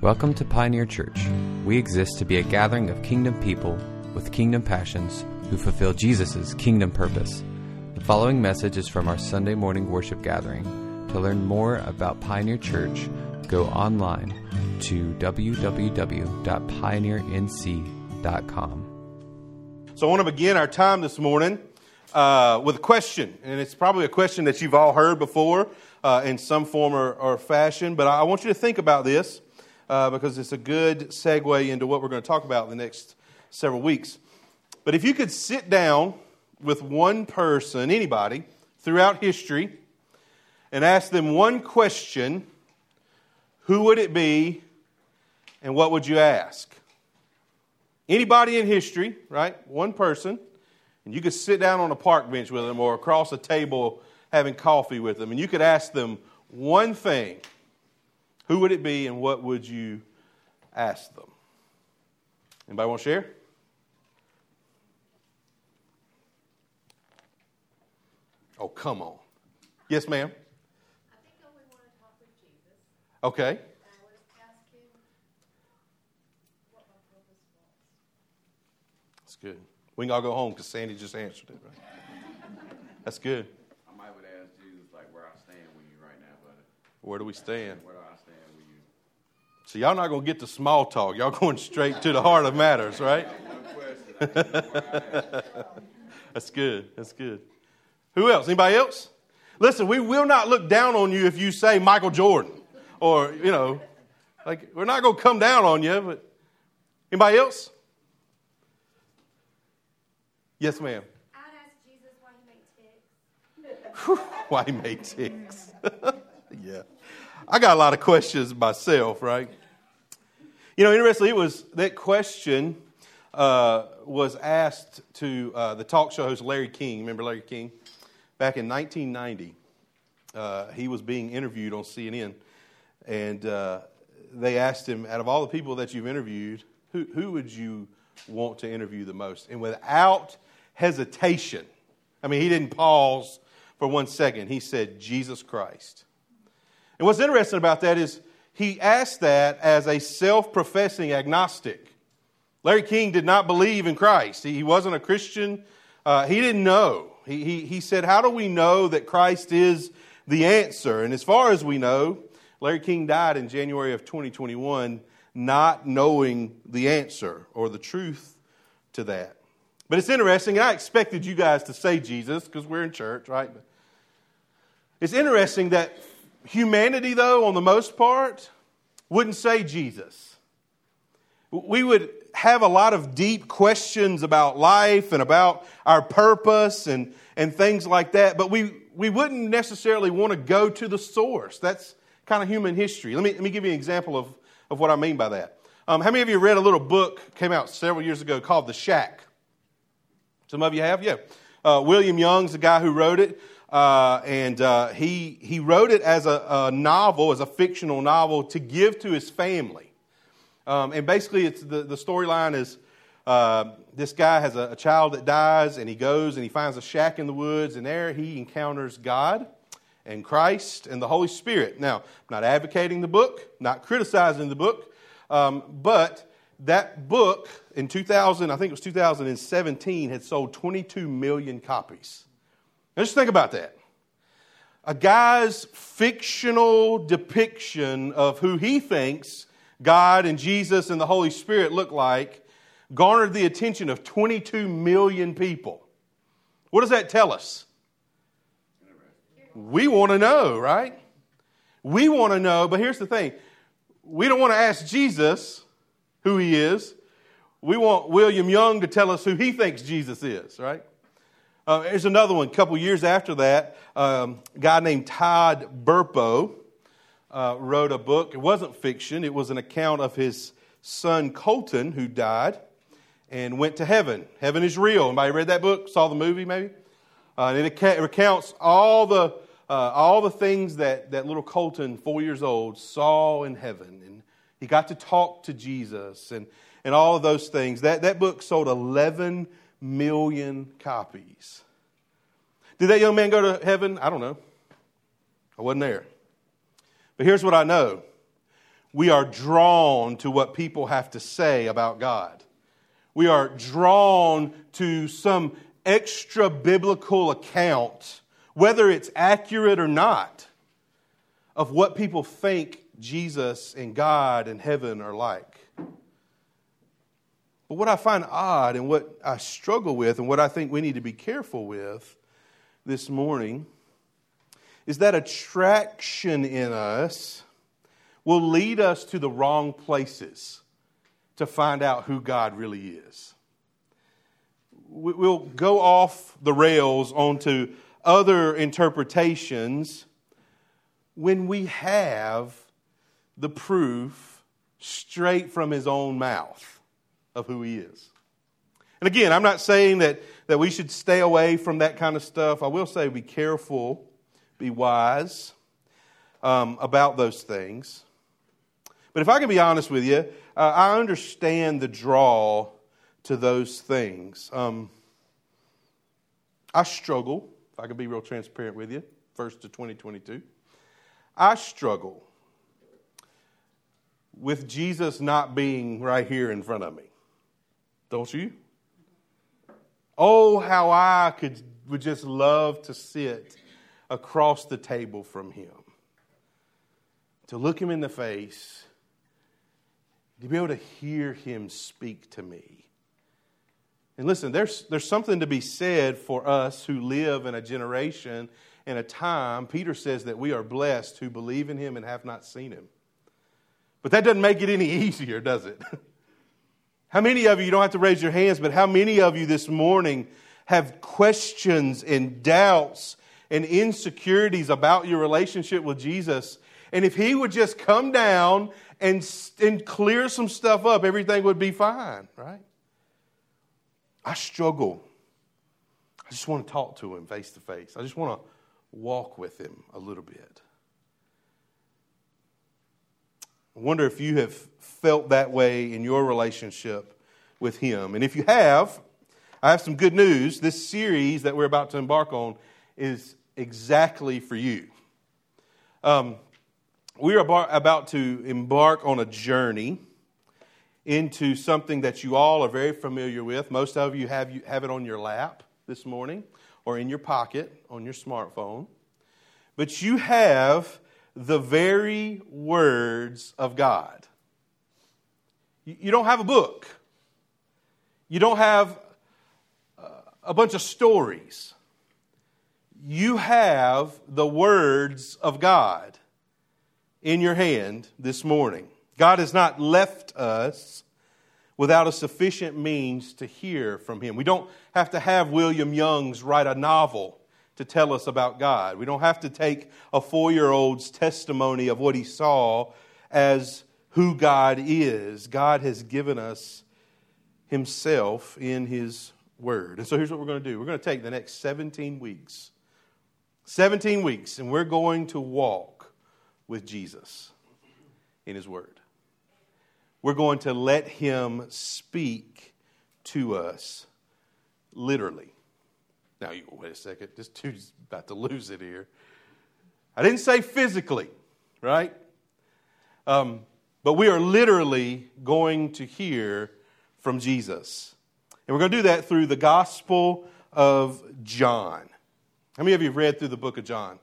Welcome to Pioneer Church. We exist to be a gathering of kingdom people with kingdom passions who fulfill Jesus' kingdom purpose. The following message is from our Sunday morning worship gathering. To learn more about Pioneer Church, go online to www.pioneernc.com. So I want to begin our time this morning with a question, and it's probably a question that you've all heard before in some form or fashion, but I want you to think about this because it's a good segue into what we're going to talk about in the next several weeks. But if you could sit down with one person, anybody, throughout history, and ask them one question, who would it be, and what would you ask? Anybody in history, right? One person, and you could sit down on a park bench with them or across a table having coffee with them, and you could ask them one thing. Who would it be, and what would you ask them? Anybody want to share? Oh, come on. Yes, ma'am? I think I would want to talk with Jesus. Okay. And I would ask him what my purpose was. That's good. We can all go home because Sandy just answered it, right? That's good. I might would ask Jesus, like, where I stand with you right now, brother. Where do we stand? Where do I stand with you? So y'all not going to get to small talk. Y'all going straight to the heart of matters, right? One question. That's good. That's good. Who else? Anybody else? Listen, we will not look down on you if you say Michael Jordan. Or, like, we're not going to come down on you. But anybody else? Yes, ma'am. I'd ask Jesus why he made ticks. Why he made ticks. Yeah. I got a lot of questions myself, right? Interestingly, that question was asked to the talk show host Larry King. Remember Larry King? Back in 1990, he was being interviewed on CNN, and they asked him, out of all the people that you've interviewed, who would you want to interview the most? And without hesitation, he didn't pause for 1 second. He said, Jesus Christ. And what's interesting about that is he asked that as a self-professing agnostic. Larry King did not believe in Christ. He wasn't a Christian. He didn't know. He said, how do we know that Christ is the answer? And as far as we know, Larry King died in January of 2021 not knowing the answer or the truth to that. But it's interesting, and I expected you guys to say Jesus because we're in church, right? But it's interesting that humanity, though, on the most part, wouldn't say Jesus. We would have a lot of deep questions about life and about our purpose and things like that, but we wouldn't necessarily want to go to the source. That's kind of human history. Let me give you an example of what I mean by that. How many of you read a little book, came out several years ago, called The Shack? Some of you have? Yeah. William Young's the guy who wrote it, and he wrote it as a novel, as a fictional novel, to give to his family. And basically, it's the storyline is this guy has a child that dies, and he goes and he finds a shack in the woods, and there he encounters God and Christ and the Holy Spirit. Now, I'm not advocating the book, not criticizing the book, but that book in 2017, had sold 22 million copies. Now, just think about that. A guy's fictional depiction of who he thinks God and Jesus and the Holy Spirit look like garnered the attention of 22 million people. What does that tell us? We want to know, right? We want to know, but here's the thing. We don't want to ask Jesus who he is. We want William Young to tell us who he thinks Jesus is, right? There's another one. A couple years after that, a guy named Todd Burpo wrote a book. It wasn't fiction. It was an account of his son Colton, who died and went to heaven. Heaven is real. Anybody read that book? Saw the movie, maybe? And it recounts all the things that little Colton, 4 years old, saw in heaven. And he got to talk to Jesus and all of those things. That book sold 11 million copies. Did that young man go to heaven? I don't know. I wasn't there. But here's what I know. we are drawn to what people have to say about God. We are drawn to some extra biblical account, whether it's accurate or not, of what people think Jesus and God and heaven are like. But what I find odd and what I struggle with and what I think we need to be careful with this morning is that attraction in us will lead us to the wrong places to find out who God really is. We'll go off the rails onto other interpretations when we have the proof straight from His own mouth of who He is. And again, I'm not saying that we should stay away from that kind of stuff. I will say be careful, be wise about those things. But if I can be honest with you, I understand the draw to those things. I struggle, if I can be real transparent with you, first to 2022. I struggle with Jesus not being right here in front of me. Don't you? Oh, how I would just love to sit across the table from Him, to look Him in the face, to be able to hear Him speak to me. And listen, there's something to be said for us who live in a generation and a time. Peter says that we are blessed who believe in Him and have not seen Him. But that doesn't make it any easier, does it? How many of you don't have to raise your hands, but how many of you this morning have questions and doubts and insecurities about your relationship with Jesus? And if He would just come down and clear some stuff up, everything would be fine, right? I struggle. I just want to talk to Him face to face. I just want to walk with Him a little bit. I wonder if you have felt that way in your relationship with Him. And if you have, I have some good news. This series that we're about to embark on is exactly for you. We are about to embark on a journey into something that you all are very familiar with. Most of you have it on your lap this morning or in your pocket on your smartphone. But you have the very words of God. You don't have a book. You don't have a bunch of stories. You have the words of God in your hand this morning. God has not left us without a sufficient means to hear from Him. We don't have to have William Young's write a novel to tell us about God. We don't have to take a 4-year-old's testimony of what he saw as who God is. God has given us Himself in His Word. And so here's what we're going to do. We're going to take the next 17 weeks. 17 weeks, and we're going to walk with Jesus in His Word. We're going to let Him speak to us literally. Now, you go, wait a second, this dude's about to lose it here. I didn't say physically, right? But we are literally going to hear from Jesus. And we're going to do that through the Gospel of John. How many of you have read through the book of John?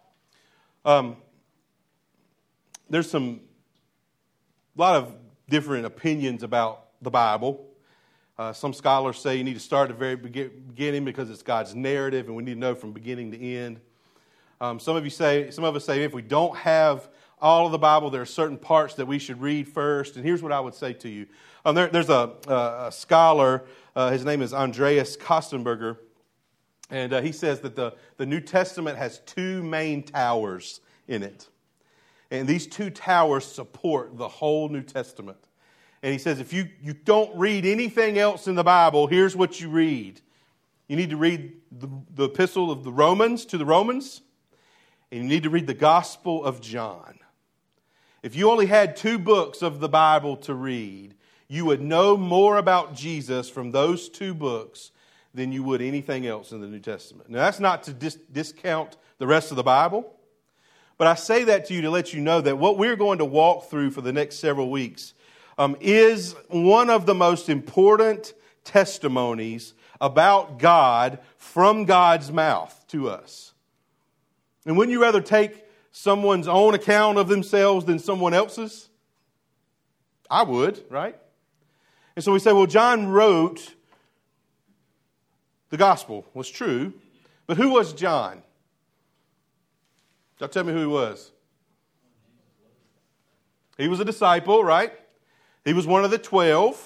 There's a lot of different opinions about the Bible. Some scholars say you need to start at the very beginning because it's God's narrative and we need to know from beginning to end. Some of us say if we don't have all of the Bible, there are certain parts that we should read first. And here's what I would say to you. There's a scholar, his name is Andreas Kostenberger, and he says that the New Testament has 2 main towers in it. And these 2 towers support the whole New Testament. And he says, if you don't read anything else in the Bible, here's what you read. You need to read the epistle of the Romans to the Romans, and you need to read the Gospel of John. If you only had 2 books of the Bible to read, you would know more about Jesus from those 2 books than you would anything else in the New Testament. Now, that's not to discount the rest of the Bible, But I say that to you to let you know that what we're going to walk through for the next several weeks is one of the most important testimonies about God from God's mouth to us. And wouldn't you rather take someone's own account of themselves than someone else's? I would, right? And so we say, well, John wrote the gospel, was true, but who was John? Y'all tell me who he was. He was a disciple, right? He was one of the 12.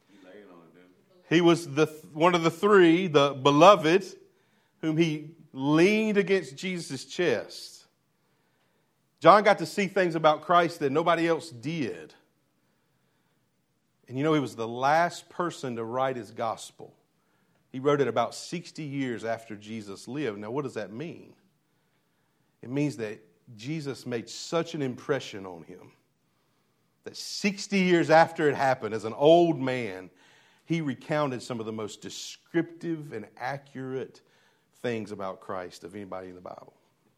He was one of the 3, the beloved, whom he leaned against Jesus' chest. John got to see things about Christ that nobody else did. And you know, he was the last person to write his gospel. He wrote it about 60 years after Jesus lived. Now, what does that mean? It means that Jesus made such an impression on him that 60 years after it happened, as an old man, he recounted some of the most descriptive and accurate things about Christ of anybody in the Bible.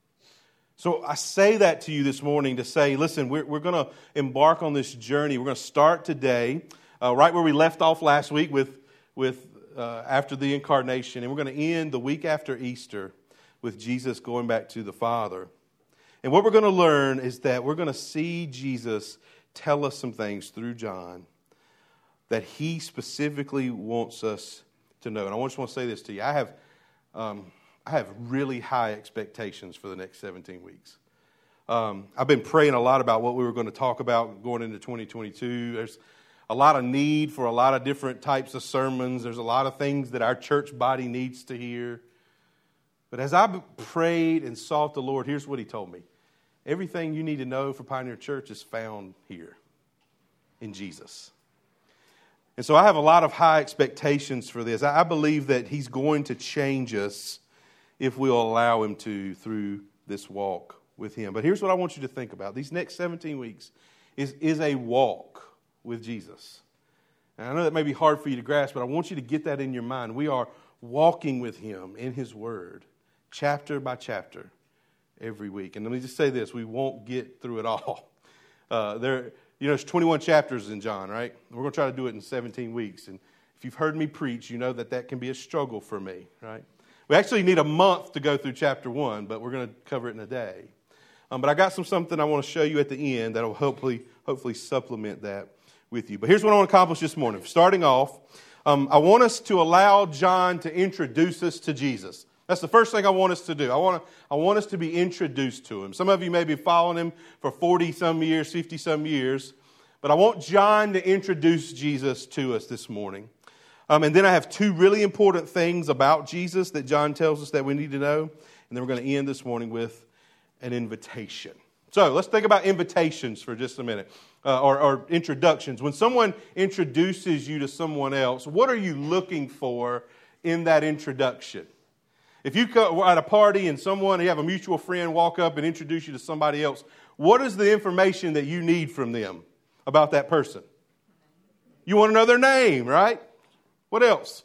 So I say that to you this morning to say, listen, we're going to embark on this journey. We're going to start today, right where we left off last week with after the incarnation, and we're going to end the week after Easter with Jesus going back to the Father. And what we're going to learn is that we're going to see Jesus tell us some things through John that he specifically wants us to know. And I just want to say this to you. I have really high expectations for the next 17 weeks. I've been praying a lot about what we were going to talk about going into 2022. There's a lot of need for a lot of different types of sermons. There's a lot of things that our church body needs to hear. But as I prayed and sought the Lord, here's what he told me. Everything you need to know for Pioneer Church is found here in Jesus. And so I have a lot of high expectations for this. I believe that he's going to change us if we'll allow him to through this walk with him. But here's what I want you to think about. These next 17 weeks is a walk with Jesus. And I know that may be hard for you to grasp, but I want you to get that in your mind. We are walking with him in his word, chapter by chapter, every week. And let me just say this, we won't get through it all. There's 21 chapters in John, right? We're going to try to do it in 17 weeks. And if you've heard me preach, you know that can be a struggle for me, right? We actually need a month to go through chapter 1, but we're going to cover it in a day. But I got something I want to show you at the end that will hopefully supplement that with you. But here's what I want to accomplish this morning. Starting off, I want us to allow John to introduce us to Jesus. That's the first thing I want us to do. I want us to be introduced to him. Some of you may be following him for 40-some years, 50-some years. But I want John to introduce Jesus to us this morning. And then I have 2 really important things about Jesus that John tells us that we need to know. And then we're going to end this morning with an invitation. So let's think about invitations for just a minute, or introductions. When someone introduces you to someone else, what are you looking for in that introduction? If you are at a party and you have a mutual friend walk up and introduce you to somebody else, what is the information that you need from them about that person? You want to know their name, right? What else?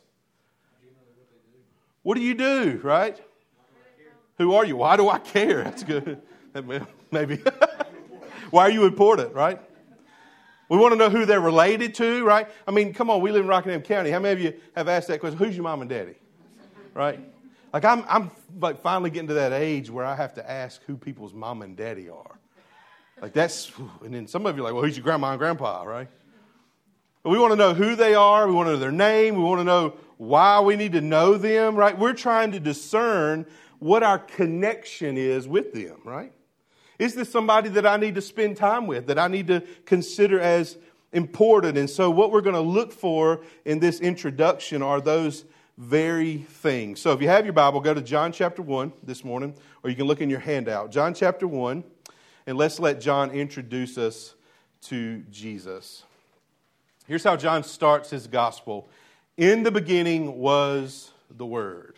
What do you do, right? Who are you? Why do I care? That's good. Maybe. Why are you important, right? We want to know who they're related to, right? I mean, come on, we live in Rockingham County. How many of you have asked that question? Who's your mom and daddy? Right? Like I'm like finally getting to that age where I have to ask who people's mom and daddy are. Like and then some of you are like, well, who's your grandma and grandpa, right? But we want to know who they are. We want to know their name. We want to know why we need to know them, right? We're trying to discern what our connection is with them, right? Is this somebody that I need to spend time with, that I need to consider as important? And so what we're going to look for in this introduction are those very things. So if you have your Bible, go to John chapter 1 this morning, or you can look in your handout. John chapter 1, and let's let John introduce us to Jesus. Here's how John starts his gospel. In the beginning was the Word.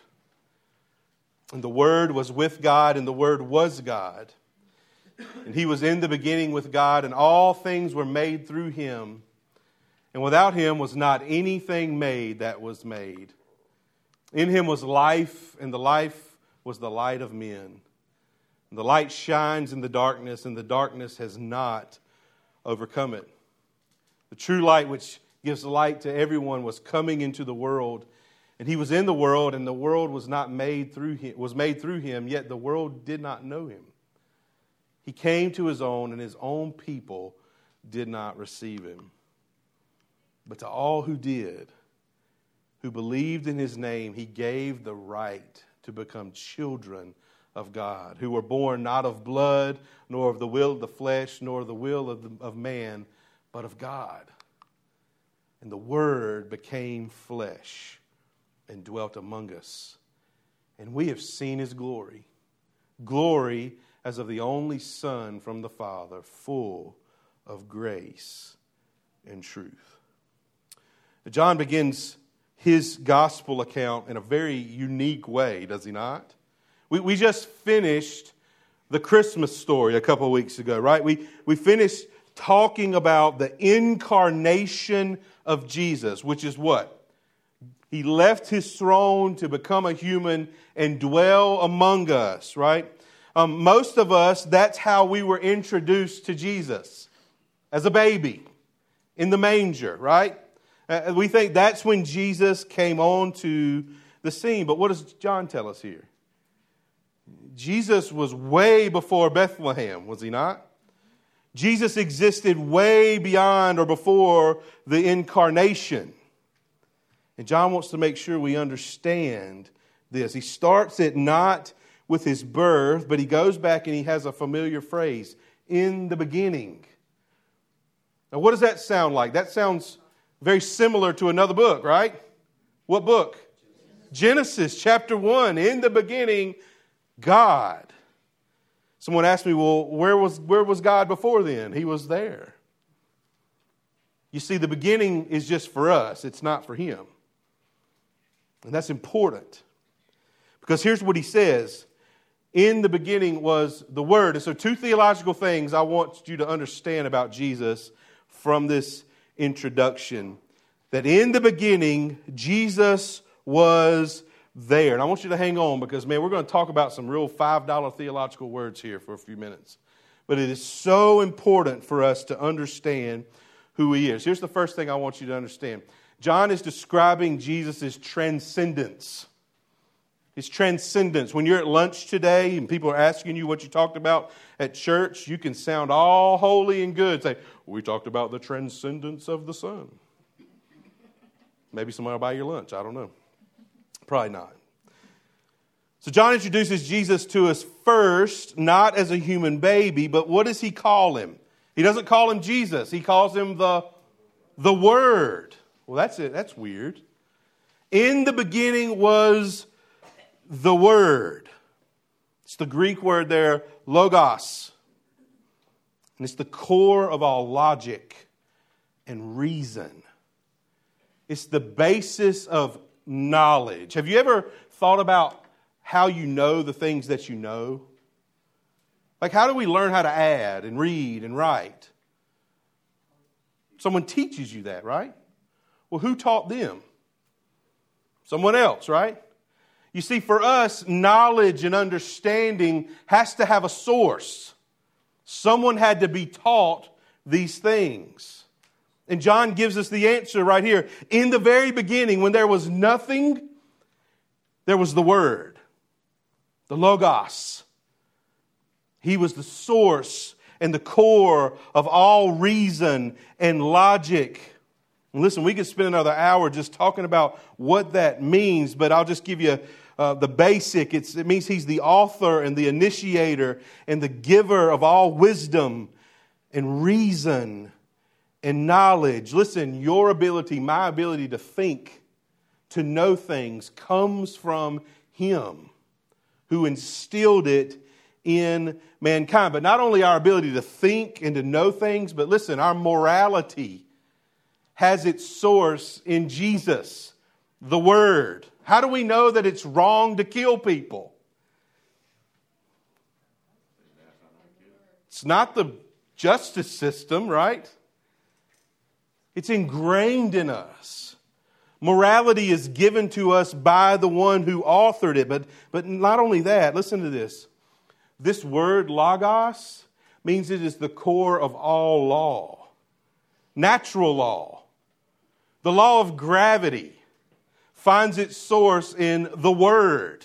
And the Word was with God, and the Word was God. And He was in the beginning with God, and all things were made through Him. And without Him was not anything made that was made. In Him was life, and the life was the light of men. And The light shines in the darkness, and the darkness has not overcome it. The true light, which gives light to everyone, was coming into the world, and he was in the world, and the world was not made through him, was made through him, yet the world did not know him. He came to his own, and his own people did not receive him. But to all who did, who believed in his name, he gave the right to become children of God, who were born not of blood, nor of the will of the flesh, nor the will of man, but of God. And the Word became flesh and dwelt among us. And we have seen his glory, glory as of the only Son from the Father, full of grace and truth. John begins his gospel account in a very unique way, does he not? We just finished the Christmas story a couple of weeks ago, right? We finished talking about the incarnation of Jesus, which is what? He left his throne to become a human and dwell among us, right? Most of us, that's how we were introduced to Jesus, as a baby in the manger, right? We think that's when Jesus came onto the scene. But what does John tell us here? Jesus was way before Bethlehem, was he not? Jesus existed way beyond or before the incarnation. And John wants to make sure we understand this. He starts it not with his birth, but he goes back and he has a familiar phrase, in the beginning. Now, what does that sound like? That sounds very similar to another book, right? What book? Genesis chapter 1. In the beginning, God. Someone asked me, well, where was God before then? He was there. You see, the beginning is just for us. It's not for him. And that's important. Because here's what he says. In the beginning was the Word. And so two theological things I want you to understand about Jesus from this introduction. That in the beginning, Jesus was there. And I want you to hang on because, man, we're going to talk about some real $5 theological words here for a few minutes. But it is so important for us to understand who he is. Here's the first thing I want you to understand. John is describing Jesus' transcendence. His transcendence. When you're at lunch today and people are asking you what you talked about at church, you can sound all holy and good. Say, we talked about the transcendence of the Son. Maybe somebody will buy your lunch. I don't know. Probably not. So John introduces Jesus to us first, not as a human baby, but what does he call him? He doesn't call him Jesus. He calls him the Word. Well, that's it. That's weird. In the beginning was the Word. It's the Greek word there, logos. And it's the core of all logic and reason. It's the basis of knowledge. Have you ever thought about how you know the things that you know? Like, how do we learn how to add and read and write? Someone teaches you that, right? Well, who taught them? Someone else, right? You see, for us, knowledge and understanding has to have a source. Someone had to be taught these things. And John gives us the answer right here. In the very beginning, when there was nothing, there was the Word, the Logos. He was the source and the core of all reason and logic. And listen, we could spend another hour just talking about what that means, but I'll just give you the basic. It means he's the author and the initiator and the giver of all wisdom and reason and knowledge. Listen, your ability, my ability to think, to know things comes from him who instilled it in mankind. But not only our ability to think and to know things, but listen, our morality has its source in Jesus, the Word. How do we know that it's wrong to kill people? It's not the justice system, right? It's ingrained in us. Morality is given to us by the one who authored it. But not only that, listen to this. This word, logos, means it is the core of all law. Natural law. The law of gravity finds its source in the Word.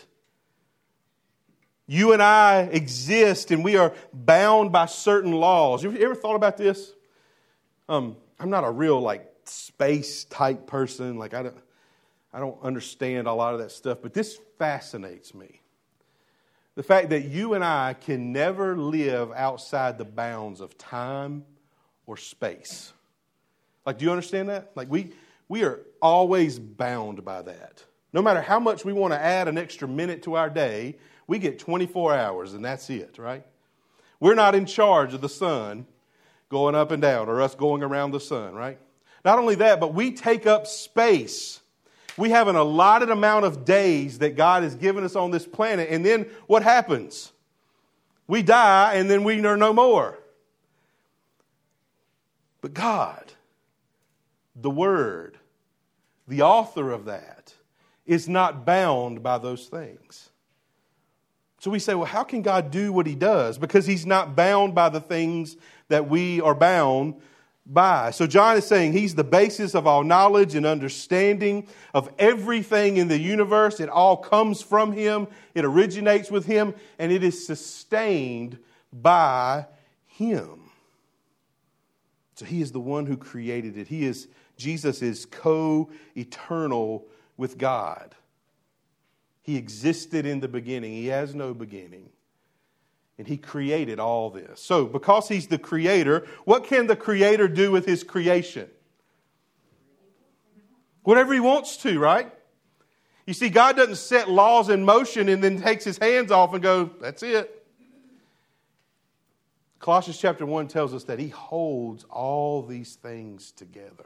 You and I exist and we are bound by certain laws. You ever thought about this? I'm not a real space type person. I don't understand a lot of that stuff, but this fascinates me. The fact that you and I can never live outside the bounds of time or space. Do you understand that? We are always bound by that. No matter how much we want to add an extra minute to our day, we get 24 hours and that's it, right? We're not in charge of the sun going up and down or us going around the sun, right? Not only that, but we take up space. We have an allotted amount of days that God has given us on this planet, and then what happens? We die and then we are no more. But God, the Word, the author of that, is not bound by those things. So we say, well, how can God do what He does? Because He's not bound by the things that we are bound by. So John is saying He's the basis of all knowledge and understanding of everything in the universe. It all comes from Him. It originates with Him, and it is sustained by Him. So He is the one who created it. Jesus is co-eternal with God. He existed in the beginning. He has no beginning. And He created all this. So, because He's the Creator, what can the Creator do with His creation? Whatever He wants to, right? You see, God doesn't set laws in motion and then takes His hands off and go, that's it. Colossians chapter 1 tells us that He holds all these things together.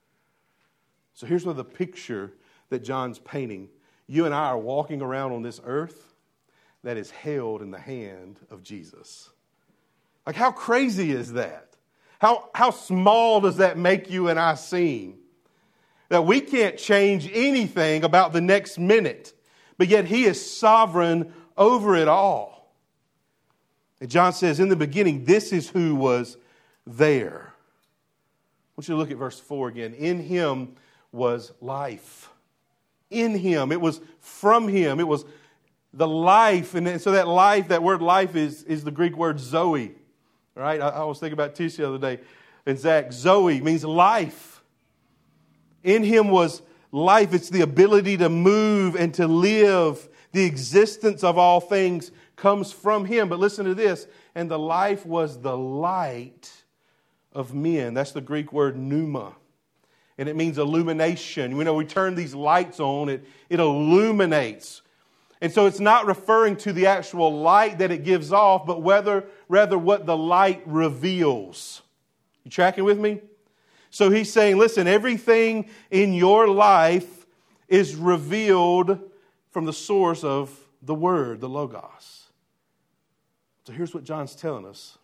So here's the picture that John's painting. You and I are walking around on this earth that is held in the hand of Jesus. How crazy is that? How small does that make you and I seem? That we can't change anything about the next minute, but yet He is sovereign over it all. And John says, in the beginning, this is who was there. I want you to look at verse 4 again. In Him was life. In Him. It was from Him. It was the life. And so that life, that word life is the Greek word Zoe. Right? I was thinking about Tish the other day. And Zach, Zoe means life. In Him was life. It's the ability to move and to live. The existence of all things comes from Him. But listen to this. And the life was the light of men. That's the Greek word pneuma. And it means illumination. We turn these lights on, it illuminates. And so it's not referring to the actual light that it gives off, but rather what the light reveals. You tracking with me? So he's saying, listen, everything in your life is revealed from the source of the Word, the Logos. So here's what John's telling us.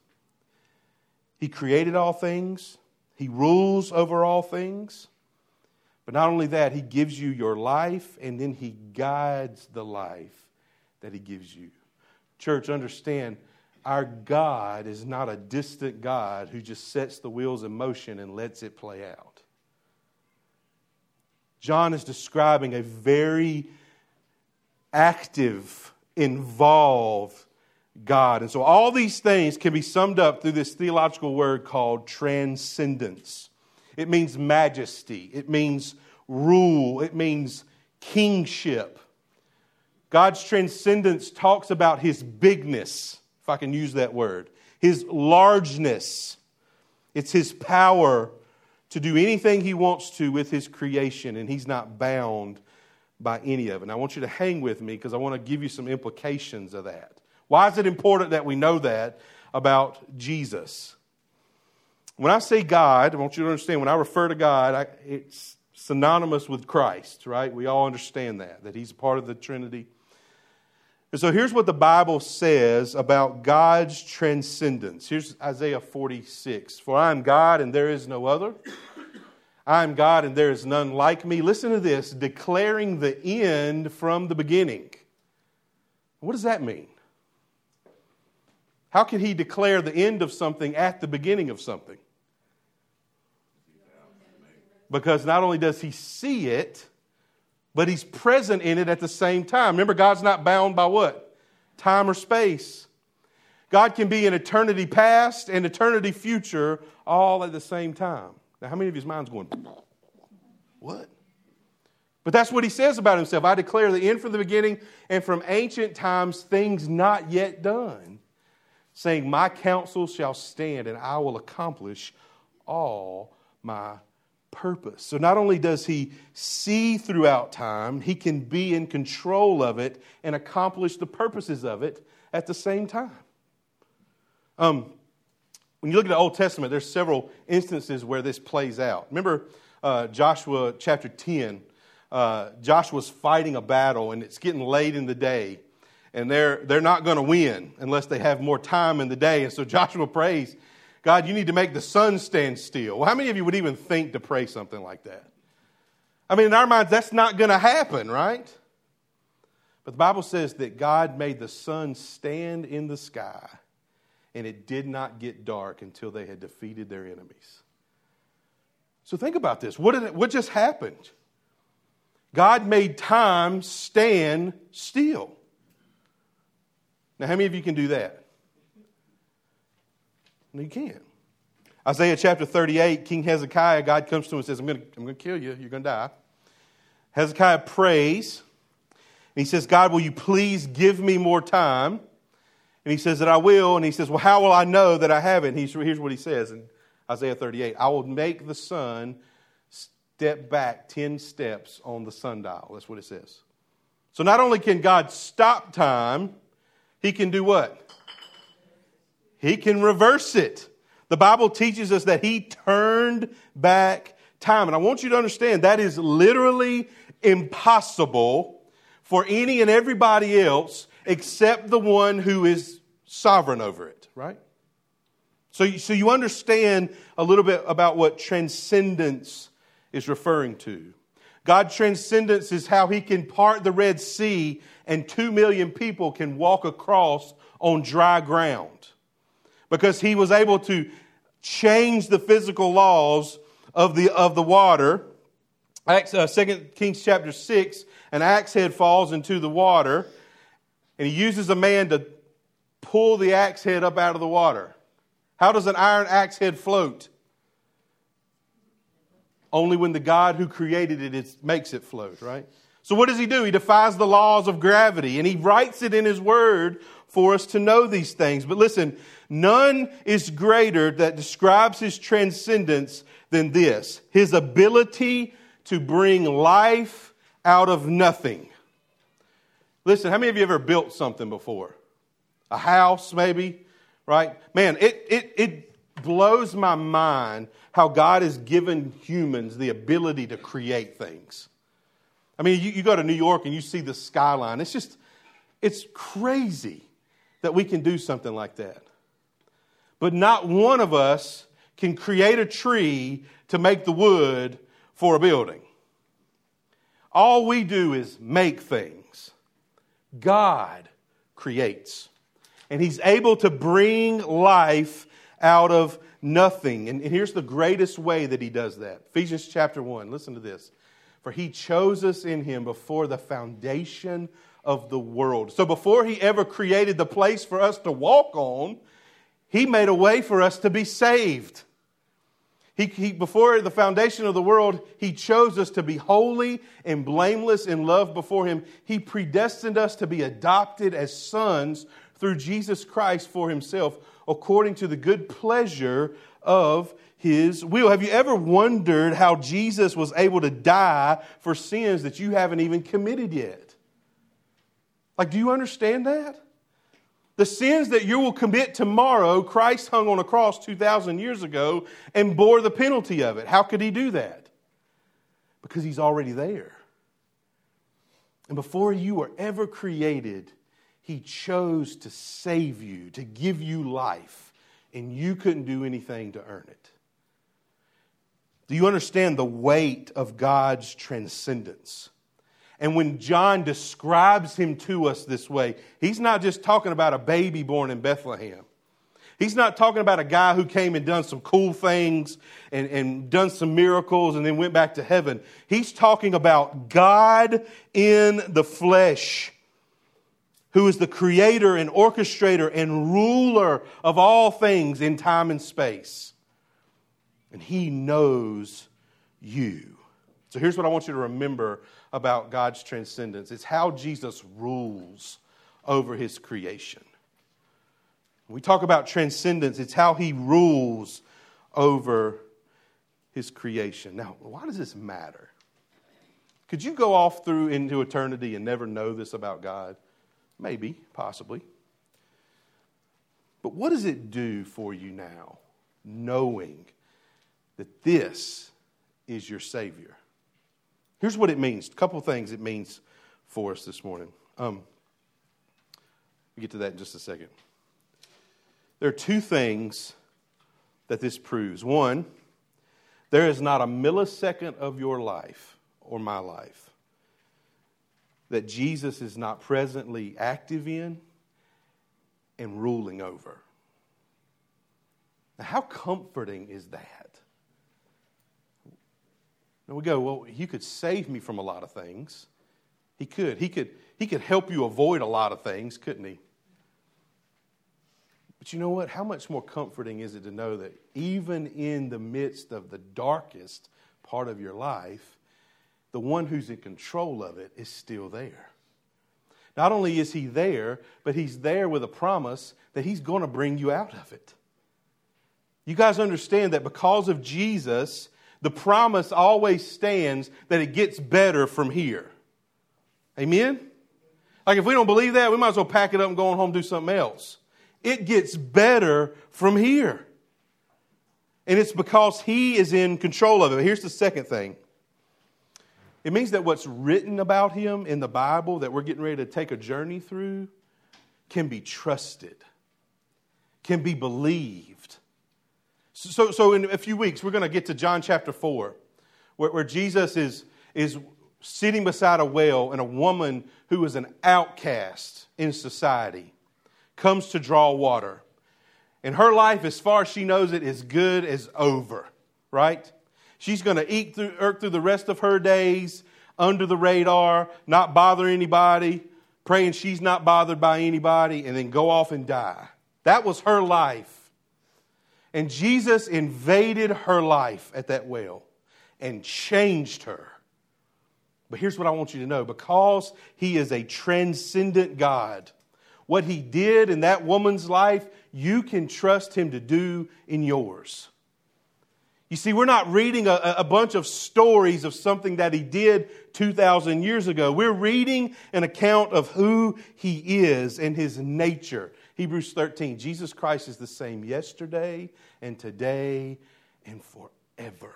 He created all things. He rules over all things. But not only that, He gives you your life, and then He guides the life that He gives you. Church, understand, our God is not a distant God who just sets the wheels in motion and lets it play out. John is describing a very active, involved God. And so all these things can be summed up through this theological word called transcendence. It means majesty. It means rule. It means kingship. God's transcendence talks about His bigness, if I can use that word. His largeness. It's His power to do anything He wants to with His creation, and He's not bound by any of it. And I want you to hang with me because I want to give you some implications of that. Why is it important that we know that about Jesus? When I say God, I want you to understand, when I refer to God, it's synonymous with Christ, right? We all understand that He's a part of the Trinity. And so here's what the Bible says about God's transcendence. Here's Isaiah 46. For I am God and there is no other. I am God and there is none like me. Listen to this, declaring the end from the beginning. What does that mean? How can he declare the end of something at the beginning of something? Because not only does he see it, but he's present in it at the same time. Remember, God's not bound by what? Time or space. God can be in eternity past and eternity future all at the same time. Now, how many of his mind's going, what? But that's what he says about himself. I declare the end from the beginning and from ancient times things not yet done, saying, my counsel shall stand and I will accomplish all my purpose. So not only does he see throughout time, he can be in control of it and accomplish the purposes of it at the same time. When you look at the Old Testament, there's several instances where this plays out. Remember Joshua chapter 10. Joshua's fighting a battle and it's getting late in the day. And they're not going to win unless they have more time in the day. And so Joshua prays, God, you need to make the sun stand still. Well, how many of you would even think to pray something like that? I mean, in our minds, that's not going to happen, right? But the Bible says that God made the sun stand in the sky, and it did not get dark until they had defeated their enemies. So think about this. What just happened? God made time stand still. Now, how many of you can do that? No, you can't. Isaiah chapter 38, King Hezekiah, God comes to him and says, I'm going to kill you. You're going to die. Hezekiah prays. And he says, God, will you please give me more time? And he says that I will. And he says, well, how will I know that I haven't? Here's what he says in Isaiah 38. I will make the sun step back 10 steps on the sundial. That's what it says. So not only can God stop time, he can do what? He can reverse it. The Bible teaches us that he turned back time. And I want you to understand that is literally impossible for any and everybody else except the one who is sovereign over it, right? So you understand a little bit about what transcendence is referring to. God's transcendence is how he can part the Red Sea and 2 million people can walk across on dry ground. Because he was able to change the physical laws of the water. 2 Kings chapter 6, an axe head falls into the water, and he uses a man to pull the axe head up out of the water. How does an iron axe head float? Only when the God who created it makes it float, right? So what does he do? He defies the laws of gravity, and he writes it in his word for us to know these things. But listen, none is greater that describes his transcendence than this. His ability to bring life out of nothing. Listen, how many of you ever built something before? A house, maybe, right? Man, it blows my mind how God has given humans the ability to create things. I mean, you go to New York and you see the skyline. It's crazy that we can do something like that. But not one of us can create a tree to make the wood for a building. All we do is make things. God creates. And he's able to bring life out of nothing. And here's the greatest way that he does that. Ephesians chapter 1, listen to this. For he chose us in him before the foundation of the world. So before he ever created the place for us to walk on, he made a way for us to be saved. He before the foundation of the world, he chose us to be holy and blameless in love before him. He predestined us to be adopted as sons through Jesus Christ for himself, according to the good pleasure of his will. Have you ever wondered how Jesus was able to die for sins that you haven't even committed yet? Like, do you understand that? The sins that you will commit tomorrow, Christ hung on a cross 2,000 years ago and bore the penalty of it. How could he do that? Because he's already there. And before you were ever created, he chose to save you, to give you life, and you couldn't do anything to earn it. Do you understand the weight of God's transcendence? And when John describes him to us this way, he's not just talking about a baby born in Bethlehem. He's not talking about a guy who came and done some cool things and done some miracles and then went back to heaven. He's talking about God in the flesh, who is the creator and orchestrator and ruler of all things in time and space. And He knows you. So here's what I want you to remember about God's transcendence. It's how Jesus rules over His creation. When we talk about transcendence, it's how He rules over His creation. Now, why does this matter? Could you go off through into eternity and never know this about God? Maybe, possibly. But what does it do for you now, knowing that this is your Savior? Here's what it means. A couple of things it means for us this morning. We'll get to that in just a second. There are two things that this proves. One, there is not a millisecond of your life or my life that Jesus is not presently active in and ruling over. Now, how comforting is that? And we go, well, He could save me from a lot of things. He could. He could help you avoid a lot of things, couldn't He? But you know what? How much more comforting is it to know that even in the midst of the darkest part of your life, the one who's in control of it is still there. Not only is He there, but He's there with a promise that He's going to bring you out of it. You guys understand that because of Jesus, the promise always stands that it gets better from here. Amen? Like if we don't believe that, we might as well pack it up and go on home and do something else. It gets better from here. And it's because He is in control of it. Here's the second thing. It means that what's written about Him in the Bible that we're getting ready to take a journey through can be trusted, can be believed. So in a few weeks, we're going to get to John chapter 4, where Jesus is sitting beside a well, and a woman who is an outcast in society comes to draw water. And her life, as far as she knows it, is good as over, right? She's going to work through the rest of her days under the radar, not bother anybody, praying she's not bothered by anybody, and then go off and die. That was her life. And Jesus invaded her life at that well and changed her. But here's what I want you to know. Because He is a transcendent God, what He did in that woman's life, you can trust Him to do in yours. You see, we're not reading a bunch of stories of something that He did 2,000 years ago. We're reading an account of who He is and His nature. Hebrews 13, Jesus Christ is the same yesterday and today and forever.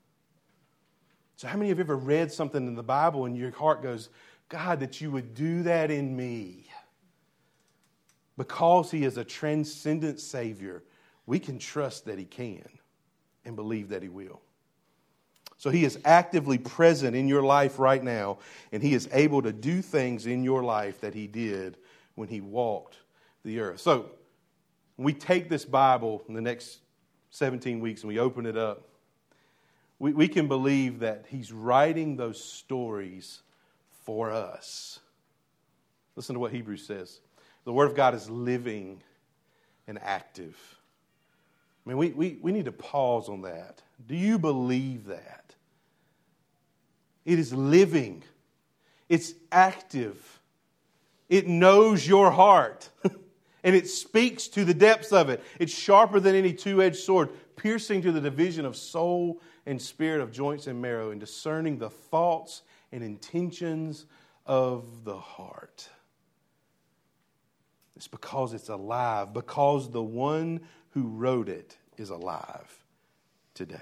So how many of you have ever read something in the Bible and your heart goes, God, that you would do that in me? Because He is a transcendent Savior, we can trust that He can and believe that He will. So He is actively present in your life right now, and He is able to do things in your life that He did when He walked the earth. So when we take this Bible in the next 17 weeks and we open it up, we can believe that He's writing those stories for us. Listen to what Hebrews says. The Word of God is living and active. I mean, we need to pause on that. Do you believe that? It is living. It's active. It knows your heart. And it speaks to the depths of it. It's sharper than any two-edged sword, piercing to the division of soul and spirit, of joints and marrow, and discerning the thoughts and intentions of the heart. It's because it's alive, because the one who wrote it is alive today.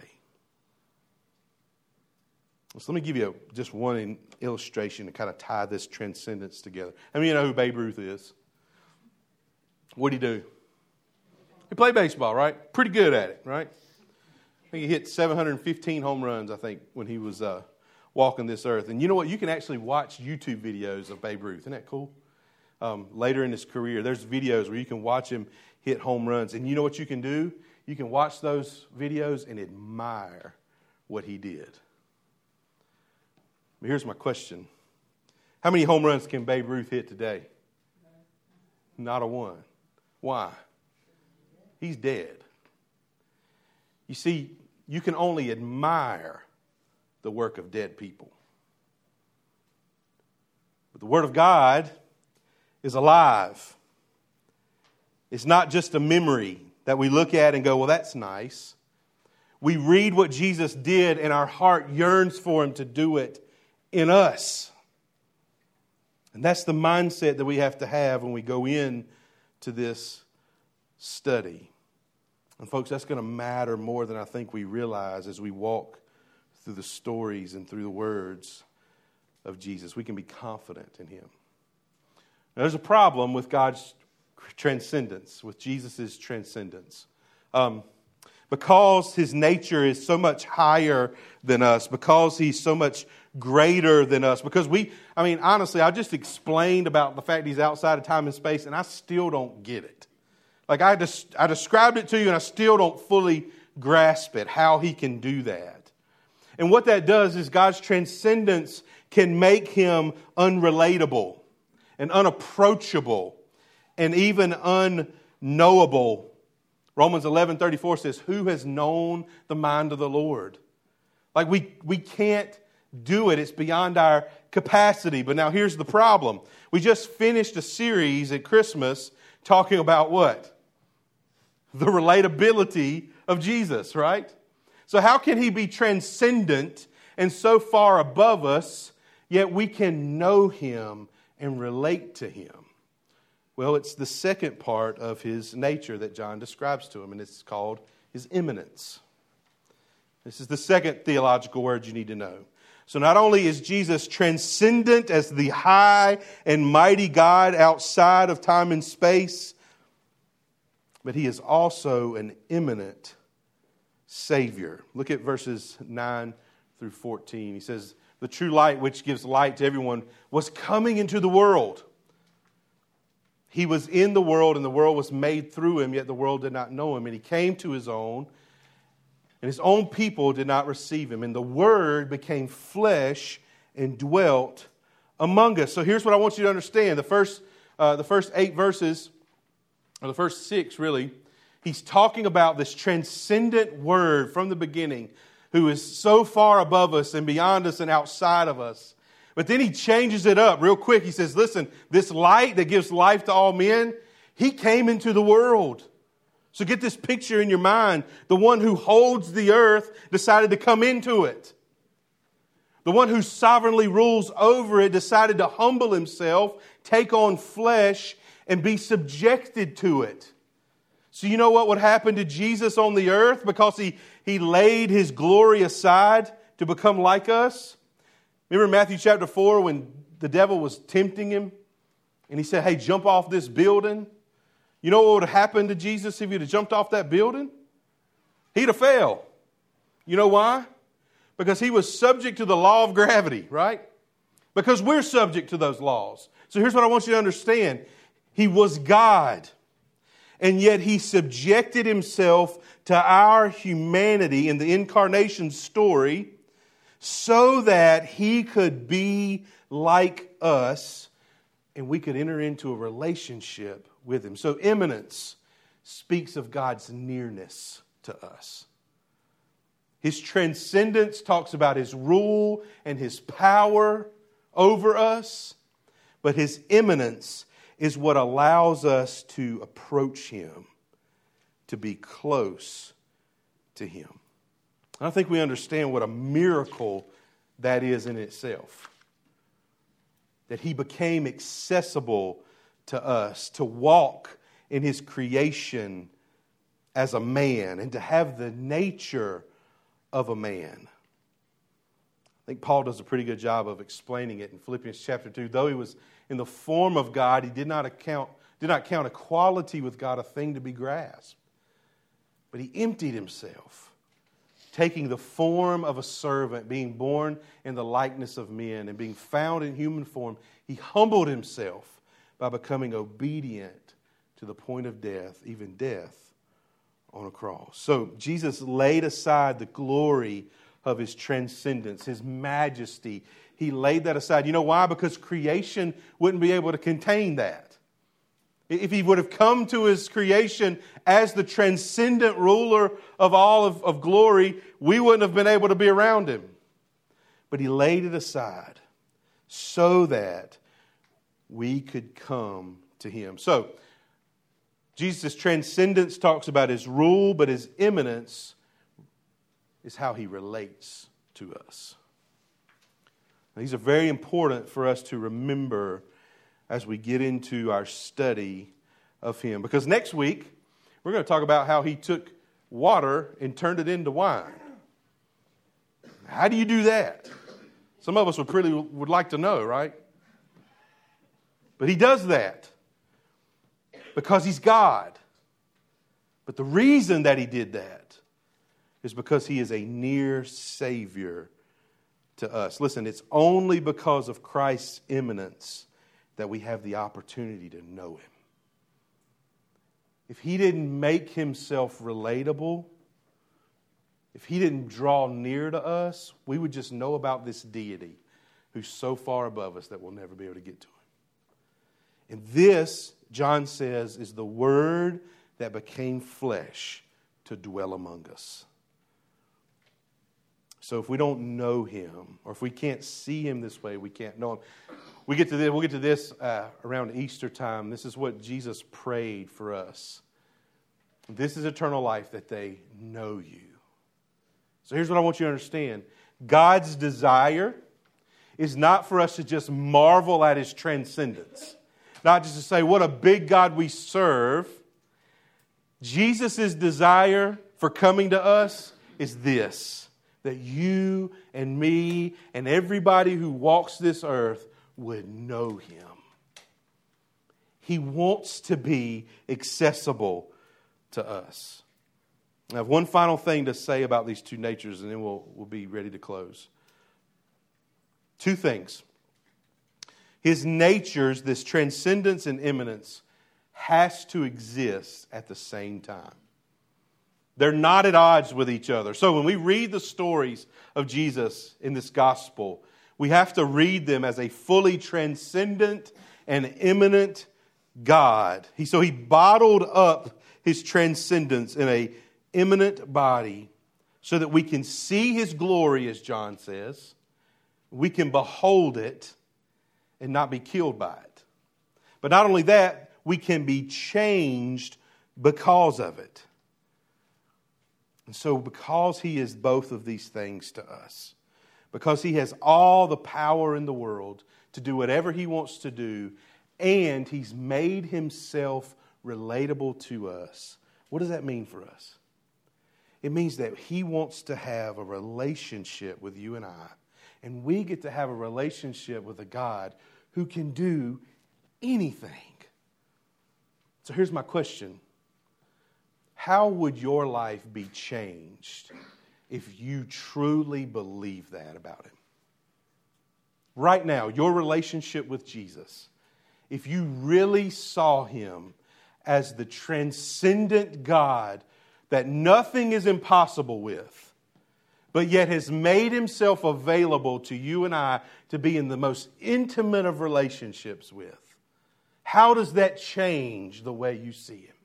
So let me give you just one illustration to kind of tie this transcendence together. I mean, you know who Babe Ruth is? What did he do? He played baseball, right? Pretty good at it, right? I think he hit 715 home runs, I think, when he was walking this earth. And you know what? You can actually watch YouTube videos of Babe Ruth. Isn't that cool? Later in his career, there's videos where you can watch him hit home runs. And you know what you can do? You can watch those videos and admire what he did. But here's my question. How many home runs can Babe Ruth hit today? Not a one. Why? He's dead. You see, you can only admire the work of dead people. But the Word of God is alive. It's not just a memory that we look at and go, well, that's nice. We read what Jesus did and our heart yearns for Him to do it in us. And that's the mindset that we have to have when we go in to this study. And folks, that's going to matter more than I think we realize as we walk through the stories and through the words of Jesus. We can be confident in Him. Now, there's a problem with God's transcendence, with Jesus' transcendence. Because His nature is so much higher than us, because He's so much greater than us, because honestly, I just explained about the fact He's outside of time and space, and I still don't get it. Like I described it to you, and I still don't fully grasp it, how He can do that. And what that does is God's transcendence can make Him unrelatable and unapproachable and even unknowable. Romans 11:34 says, who has known the mind of the Lord? Like we can't do it. It's beyond our capacity. But now here's the problem. We just finished a series at Christmas talking about what? The relatability of Jesus, right? So how can He be transcendent and so far above us, yet we can know Him and relate to Him? Well, it's the second part of His nature that John describes to him, and it's called His immanence. This is the second theological word you need to know. So not only is Jesus transcendent as the high and mighty God outside of time and space, but He is also an immanent Savior. Look at verses 9 through 14. He says, the true light which gives light to everyone was coming into the world. He was in the world, and the world was made through Him, yet the world did not know Him. And He came to His own, and His own people did not receive Him. And the Word became flesh and dwelt among us. So here's what I want you to understand. The first 8 verses, or the first 6 really, He's talking about this transcendent Word from the beginning, who is so far above us and beyond us and outside of us. But then He changes it up real quick. He says, listen, this light that gives life to all men, He came into the world. So get this picture in your mind. The one who holds the earth decided to come into it. The one who sovereignly rules over it decided to humble Himself, take on flesh, and be subjected to it. So you know what would happen to Jesus on the earth because he laid His glory aside to become like us? Remember Matthew chapter 4 when the devil was tempting Him and he said, hey, jump off this building? You know what would have happened to Jesus if He'd have jumped off that building? He'd have fell. You know why? Because He was subject to the law of gravity, right? Because we're subject to those laws. So here's what I want you to understand. He was God, and yet He subjected Himself to our humanity in the incarnation story so that He could be like us and we could enter into a relationship with Him. So immanence speaks of God's nearness to us. His transcendence talks about His rule and His power over us. But His immanence is what allows us to approach Him, to be close to Him. I think we understand what a miracle that is in itself. That He became accessible to us, to walk in His creation as a man and to have the nature of a man. I think Paul does a pretty good job of explaining it in Philippians chapter 2. Though He was in the form of God, He did not count equality with God a thing to be grasped. But He emptied Himself, taking the form of a servant, being born in the likeness of men, and being found in human form. He humbled Himself by becoming obedient to the point of death, even death on a cross. So Jesus laid aside the glory of his transcendence, his majesty. He laid that aside. You know why? Because creation wouldn't be able to contain that. If he would have come to his creation as the transcendent ruler of all of glory, we wouldn't have been able to be around him. But he laid it aside so that we could come to him. So, Jesus' transcendence talks about his rule, but his immanence is how he relates to us. Now, these are very important for us to remember as we get into our study of him. Because next week, we're going to talk about how he took water and turned it into wine. How do you do that? Some of us would like to know, right? But he does that because he's God. But the reason that he did that is because he is a near Savior to us. Listen, it's only because of Christ's immanence that we have the opportunity to know him. If he didn't make himself relatable, if he didn't draw near to us, we would just know about this deity who's so far above us that we'll never be able to get to him. And this, John says, is the Word that became flesh to dwell among us. So if we don't know him, or if we can't see him this way, we can't know him. We'll get to this around Easter time. This is what Jesus prayed for us. This is eternal life, that they know you. So here's what I want you to understand. God's desire is not for us to just marvel at his transcendence. Not just to say, what a big God we serve. Jesus' desire for coming to us is this: that you and me and everybody who walks this earth would know him. He wants to be accessible to us. I have one final thing to say about these two natures, and then we'll be ready to close. Two things. His natures, this transcendence and immanence, has to exist at the same time. They're not at odds with each other. So when we read the stories of Jesus in this gospel, we have to read them as a fully transcendent and immanent God. So he bottled up his transcendence in an immanent body so that we can see his glory, as John says. We can behold it and not be killed by it. But not only that, we can be changed because of it. And so because he is both of these things to us, because he has all the power in the world to do whatever he wants to do, and he's made himself relatable to us, what does that mean for us? It means that he wants to have a relationship with you and I, and we get to have a relationship with a God who can do anything. So here's my question. How would your life be changed if you truly believe that about him? Right now, your relationship with Jesus, if you really saw him as the transcendent God that nothing is impossible with, but yet has made himself available to you and I to be in the most intimate of relationships with, how does that change the way you see him?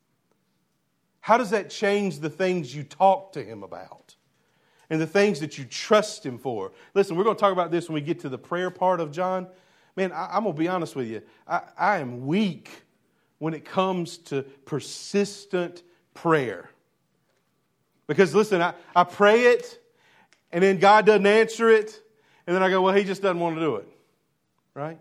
How does that change the things you talk to him about and the things that you trust him for? Listen, we're going to talk about this when we get to the prayer part of John. Man, I'm going to be honest with you. I am weak when it comes to persistent prayer. Because listen, I pray it, and then God doesn't answer it, and then I go, well, he just doesn't want to do it. Right?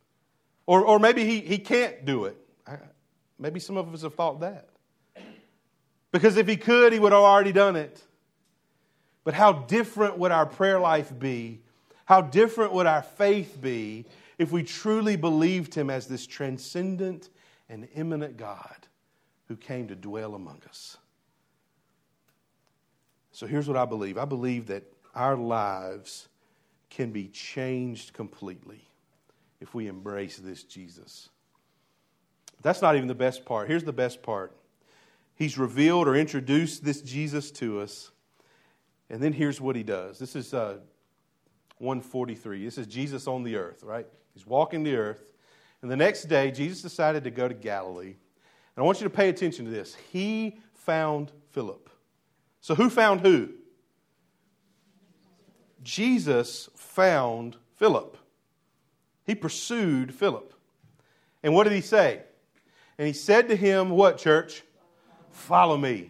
Or maybe he can't do it. Maybe some of us have thought that. Because if he could, he would have already done it. But how different would our prayer life be? How different would our faith be if we truly believed him as this transcendent and immanent God who came to dwell among us? So here's what I believe. I believe that our lives can be changed completely if we embrace this Jesus. That's not even the best part. Here's the best part. He's revealed or introduced this Jesus to us. And then here's what he does. This is 143. This is Jesus on the earth, right? He's walking the earth. And the next day, Jesus decided to go to Galilee. And I want you to pay attention to this. He found Philip. So who found who? Jesus found Philip. He pursued Philip. And what did he say? And he said to him, what, church? Follow me.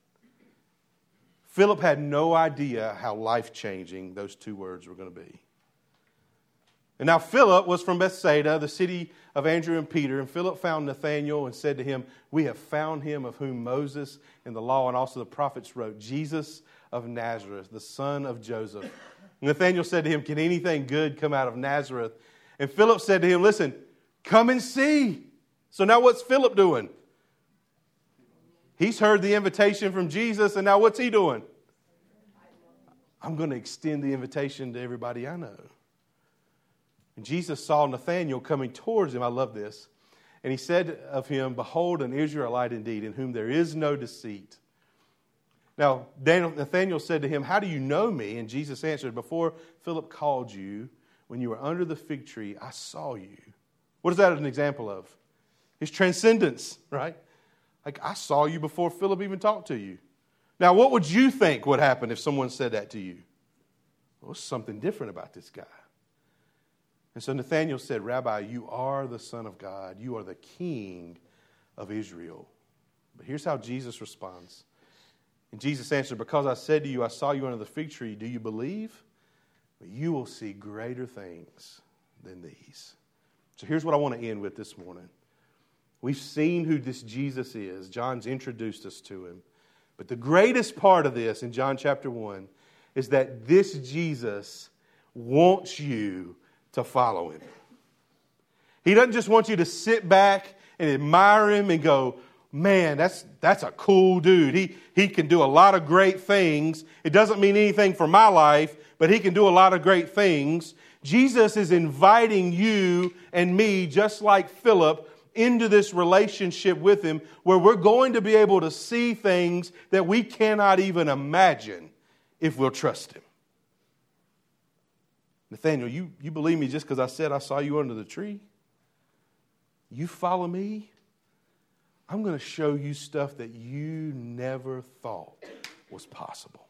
Philip had no idea how life-changing those two words were going to be. And now Philip was from Bethsaida, the city of Andrew and Peter. And Philip found Nathanael and said to him, we have found him of whom Moses and the law and also the prophets wrote, Jesus of Nazareth, the son of Joseph. Nathanael said to him, can anything good come out of Nazareth? And Philip said to him, listen, come and see. So now what's Philip doing? He's heard the invitation from Jesus, and now what's he doing? I'm going to extend the invitation to everybody I know. And Jesus saw Nathanael coming towards him. I love this. And he said of him, behold, an Israelite indeed, in whom there is no deceit. Now, Nathanael said to him, how do you know me? And Jesus answered, before Philip called you, when you were under the fig tree, I saw you. What is that an example of? His transcendence, right? Like, I saw you before Philip even talked to you. Now, what would you think would happen if someone said that to you? Well, there's something different about this guy. And so Nathanael said, Rabbi, you are the Son of God. You are the King of Israel. But here's how Jesus responds. And Jesus answered, because I said to you, I saw you under the fig tree, do you believe? But you will see greater things than these. So here's what I want to end with this morning. We've seen who this Jesus is. John's introduced us to him. But the greatest part of this in John chapter 1 is that this Jesus wants you to follow him. He doesn't just want you to sit back and admire him and go, man, that's a cool dude. He can do a lot of great things. It doesn't mean anything for my life, but he can do a lot of great things. Jesus is inviting you and me, just like Philip, into this relationship with him where we're going to be able to see things that we cannot even imagine if we'll trust him. Nathanael, you believe me just because I said I saw you under the tree? You follow me? I'm going to show you stuff that you never thought was possible.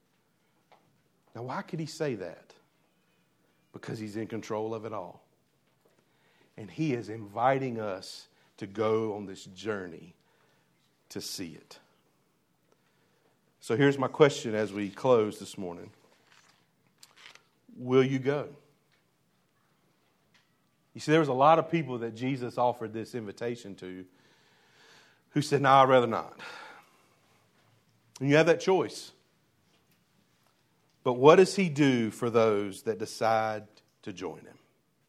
Now, why could he say that? Because he's in control of it all. And he is inviting us to go on this journey to see it. So here's my question as we close this morning. Will you go? You see, there was a lot of people that Jesus offered this invitation to who said, no, I'd rather not. And you have that choice. But what does he do for those that decide to join him?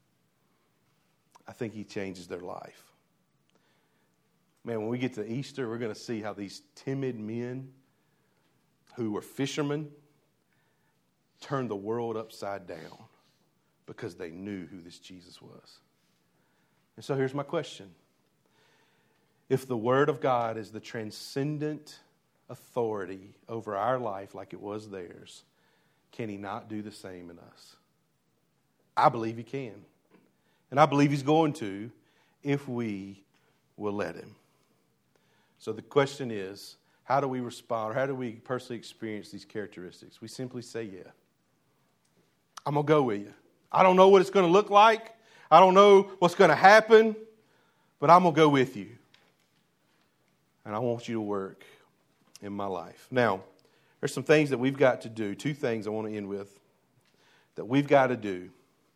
I think he changes their life. Man, when we get to Easter, we're going to see how these timid men who were fishermen turned the world upside down because they knew who this Jesus was. And so here's my question. If the Word of God is the transcendent authority over our life like it was theirs, can he not do the same in us? I believe he can. And I believe he's going to if we will let him. So the question is, how do we respond? Or how do we personally experience these characteristics? We simply say, yeah. I'm going to go with you. I don't know what it's going to look like. I don't know what's going to happen. But I'm going to go with you. And I want you to work in my life. Now, there's some things that we've got to do. Two things I want to end with that we've got to do.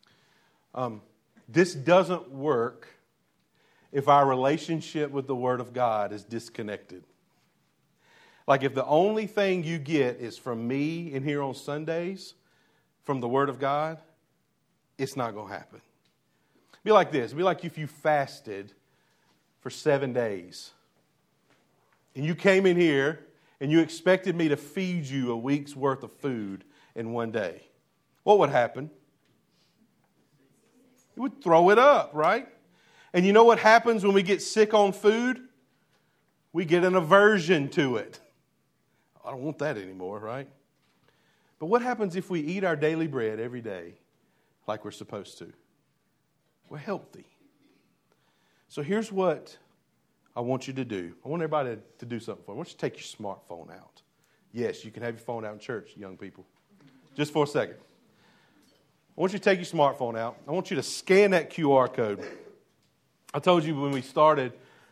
This doesn't work if our relationship with the Word of God is disconnected. Like if the only thing you get is from me in here on Sundays, from the Word of God, it's not going to happen. It'd be like this. It'd be like if you fasted for 7 days. And you came in here and you expected me to feed you a week's worth of food in one day. What would happen? You would throw it up, right? And you know what happens when we get sick on food? We get an aversion to it. I don't want that anymore, right? But what happens if we eat our daily bread every day like we're supposed to? We're healthy. So here's what I want you to do. I want everybody to do something for you. I want you to take your smartphone out. Yes, you can have your phone out in church, young people. Just for a second. I want you to take your smartphone out. I want you to scan that QR code. I told you when we started,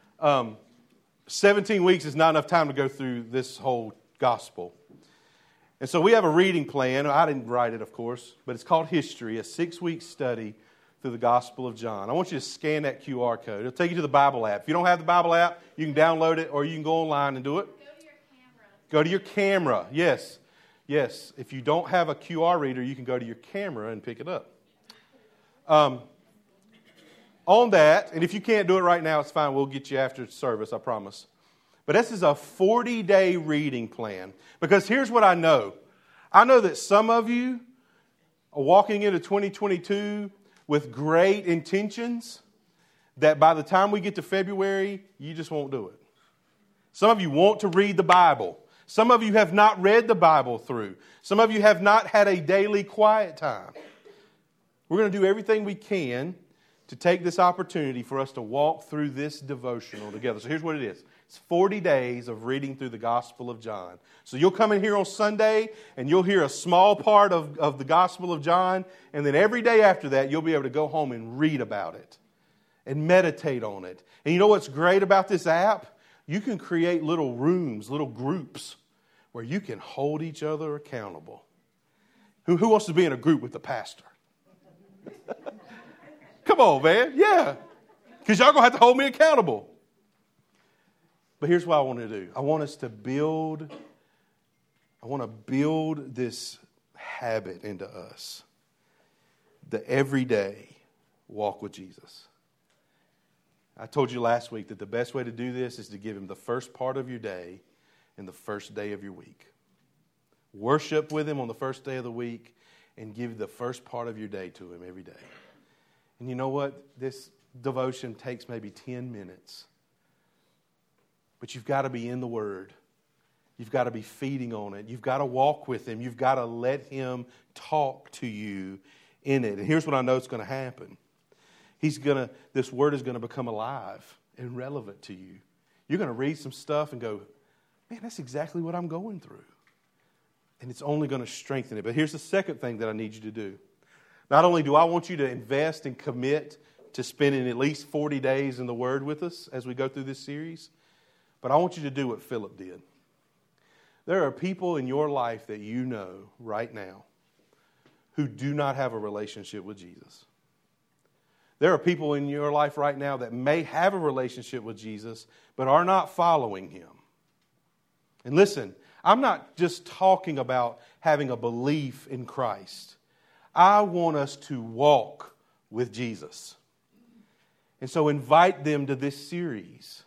17 weeks is not enough time to go through this whole gospel. And so we have a reading plan. I didn't write it, of course, but it's called History, a 6-week study through the Gospel of John. I want you to scan that QR code. It'll take you to the Bible app. If you don't have the Bible app, you can download it or you can go online and do it. Go to your camera. Go to your camera, yes. Yes, if you don't have a QR reader, you can go to your camera and pick it up. On that, and if you can't do it right now, it's fine. We'll get you after service, I promise. But this is a 40-day reading plan. Because here's what I know. I know that some of you are walking into 2022 with great intentions that by the time we get to February, you just won't do it. Some of you want to read the Bible. Some of you have not read the Bible through. Some of you have not had a daily quiet time. We're going to do everything we can to take this opportunity for us to walk through this devotional together. So here's what it is. It's 40 days of reading through the Gospel of John. So you'll come in here on Sunday and you'll hear a small part of the Gospel of John. And then every day after that, you'll be able to go home and read about it and meditate on it. And you know what's great about this app? You can create little rooms, little groups where you can hold each other accountable. Who wants to be in a group with the pastor? Come on, man. Yeah. Because y'all going to have to hold me accountable. But here's what I want to do. I want to build this habit into us. The everyday walk with Jesus. I told you last week that the best way to do this is to give Him the first part of your day and the first day of your week. Worship with Him on the first day of the week and give the first part of your day to Him every day. And you know what? This devotion takes maybe 10 minutes. But you've got to be in the Word. You've got to be feeding on it. You've got to walk with Him. You've got to let Him talk to you in it. And here's what I know is going to happen. This Word is going to become alive and relevant to you. You're going to read some stuff and go, man, that's exactly what I'm going through. And it's only going to strengthen it. But here's the second thing that I need you to do. Not only do I want you to invest and commit to spending at least 40 days in the Word with us as we go through this series, but I want you to do what Philip did. There are people in your life that you know right now who do not have a relationship with Jesus. There are people in your life right now that may have a relationship with Jesus, but are not following Him. And listen, I'm not just talking about having a belief in Christ. I want us to walk with Jesus. And so invite them to this series.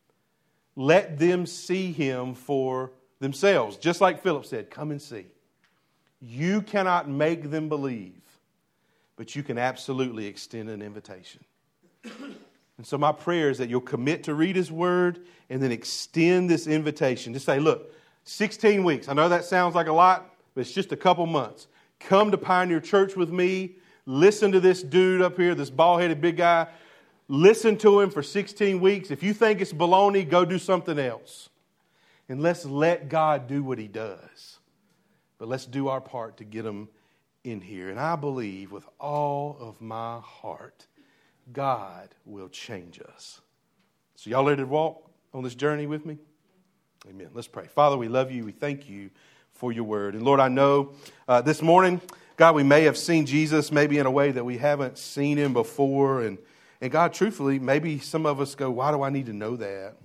Let them see Him for themselves. Just like Philip said, come and see. You cannot make them believe, but you can absolutely extend an invitation. And so my prayer is that you'll commit to read His Word and then extend this invitation. Just say, look, 16 weeks. I know that sounds like a lot, but it's just a couple months. Come to Pioneer Church with me. Listen to this dude up here, this bald-headed big guy. Listen to him for 16 weeks. If you think it's baloney, go do something else. And let's let God do what He does. But let's do our part to get Him in here. And I believe with all of my heart, God will change us. So y'all ready to walk on this journey with me? Amen. Let's pray. Father, we love You. We thank You for Your Word. And Lord, I know this morning, God, we may have seen Jesus maybe in a way that we haven't seen Him before. And God, truthfully, maybe some of us go, why do I need to know that?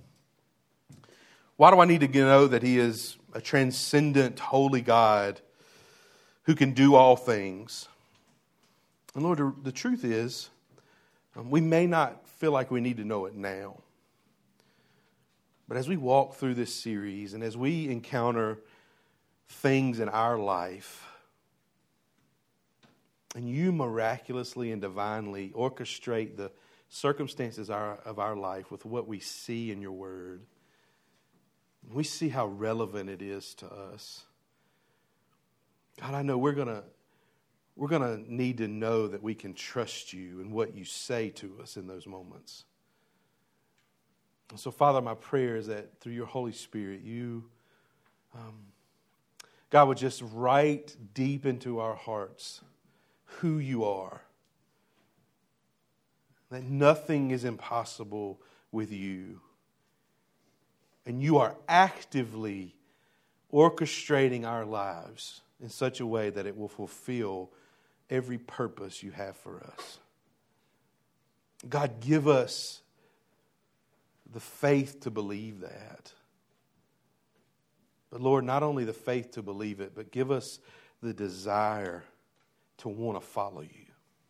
Why do I need to know that He is a transcendent, holy God who can do all things? And Lord, the truth is, we may not feel like we need to know it now. But as we walk through this series and as we encounter things in our life, and You miraculously and divinely orchestrate the circumstances of our life with what we see in your word. We see how relevant it is to us. God, I know we're gonna need to know that we can trust you and what you say to us in those moments. And so, Father, my prayer is that through your Holy Spirit, you, God, would just write deep into our hearts who you are. That nothing is impossible with you. And you are actively orchestrating our lives in such a way that it will fulfill every purpose you have for us. God, give us the faith to believe that. But Lord, not only the faith to believe it, but give us the desire to want to follow you.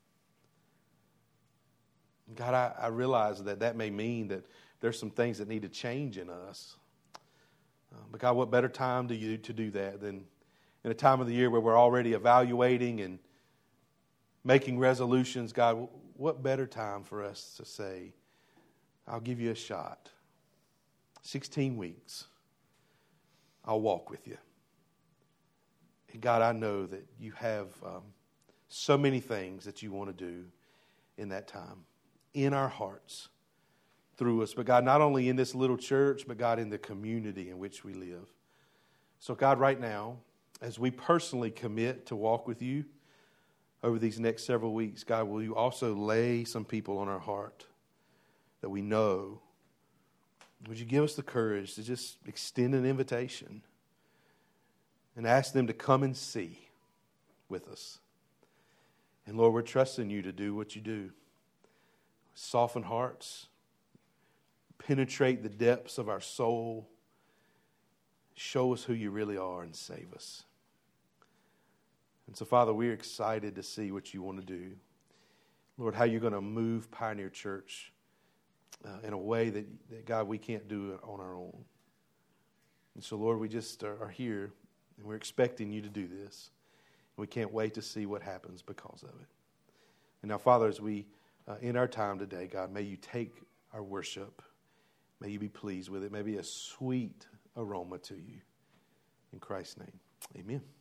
God, I realize that may mean that there's some things that need to change in us. But God, what better time to do that than in a time of the year where we're already evaluating and making resolutions? God, what better time for us to say, I'll give you a shot. 16 weeks. I'll walk with you. And God, I know that you have so many things that you want to do in that time, in our hearts, through us. But God, not only in this little church, but God, in the community in which we live. So God, right now, as we personally commit to walk with you over these next several weeks, God, will you also lay some people on our heart that we know? Would you give us the courage to just extend an invitation and ask them to come and see with us? And Lord, we're trusting you to do what you do. Soften hearts, penetrate the depths of our soul, show us who you really are, and save us. And so, Father, we're excited to see what you want to do. Lord, how you're going to move Pioneer Church in a way that, God, we can't do it on our own. And so, Lord, we just are here, and we're expecting you to do this. We can't wait to see what happens because of it. And now, Father, as we end our time today, God, may you take our worship. May you be pleased with it. May it be a sweet aroma to you. In Christ's name, amen.